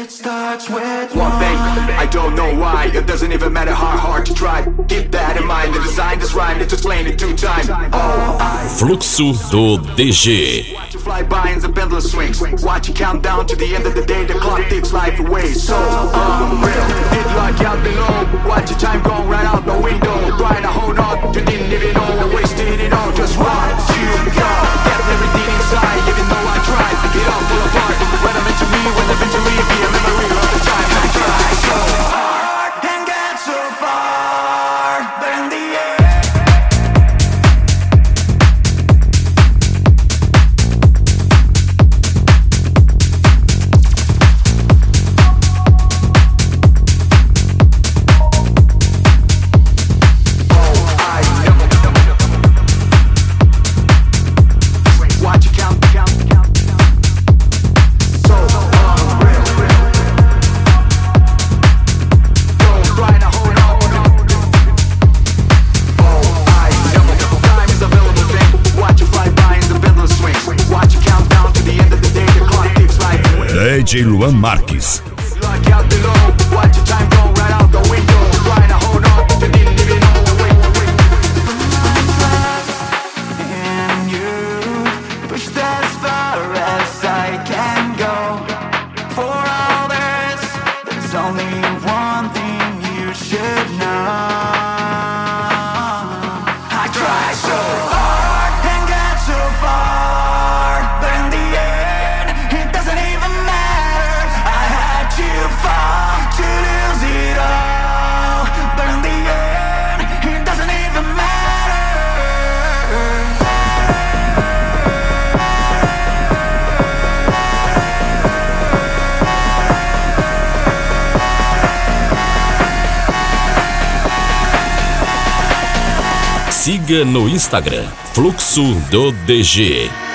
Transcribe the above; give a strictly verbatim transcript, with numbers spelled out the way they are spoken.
One thing, I don't know why. It doesn't even matter how hard to try. Keep that in mind, the design this rhyme, let's explain it two times. Oh, I Fluxo do D G. watch you fly by in the pendulum swings. Watch you count down to the end of the day. The clock takes life away. So unreal, hit like out below. Watch your time go right out the window. Trying to hold on, you didn't even know I wasted it all. Just watch you go. Get everything inside, even though I tried to get all full apart. When I'm into me, when eventually be a memory of the time I tried so hard and got so far, but in the end. D J Luan Marques. Siga no Instagram, Fluxo do D G.